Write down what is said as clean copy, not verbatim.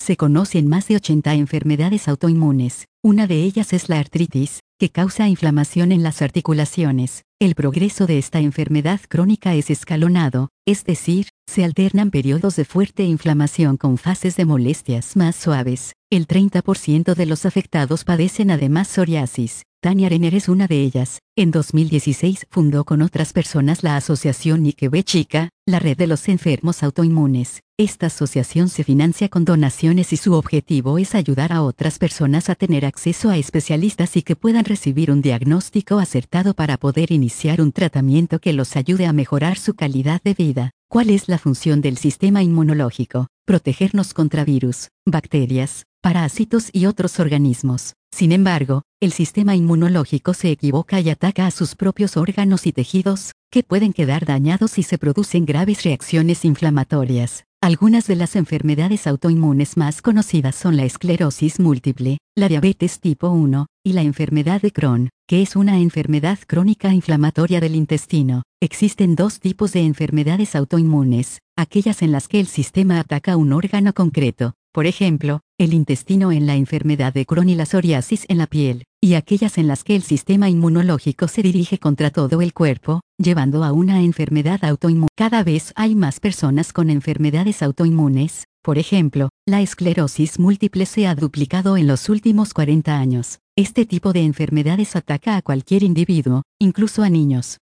Se conocen más de 80 enfermedades autoinmunes. Una de ellas es la artritis, que causa inflamación en las articulaciones. El progreso de esta enfermedad crónica es escalonado, es decir, se alternan periodos de fuerte inflamación con fases de molestias más suaves. El 30% de los afectados padecen además psoriasis. Tania Renner es una de ellas. En 2016 fundó con otras personas la asociación Chica, la red de los enfermos autoinmunes. Esta asociación se financia con donaciones y su objetivo es ayudar a otras personas a tener acceso a especialistas y que puedan recibir un diagnóstico acertado para poder iniciar un tratamiento que los ayude a mejorar su calidad de vida. ¿Cuál es la función del sistema inmunológico? Protegernos contra virus, bacterias, parásitos y otros organismos. Sin embargo, el sistema inmunológico se equivoca y ataca a sus propios órganos y tejidos, que pueden quedar dañados y se producen graves reacciones inflamatorias. Algunas de las enfermedades autoinmunes más conocidas son la esclerosis múltiple, la diabetes tipo 1, y la enfermedad de Crohn, que es una enfermedad crónica inflamatoria del intestino. Existen dos tipos de enfermedades autoinmunes, aquellas en las que el sistema ataca un órgano concreto, por ejemplo, el intestino en la enfermedad de Crohn y la psoriasis en la piel, y aquellas en las que el sistema inmunológico se dirige contra todo el cuerpo, llevando a una enfermedad autoinmune. Cada vez hay más personas con enfermedades autoinmunes, por ejemplo, la esclerosis múltiple se ha duplicado en los últimos 40 años. Este tipo de enfermedades ataca a cualquier individuo, incluso a niños.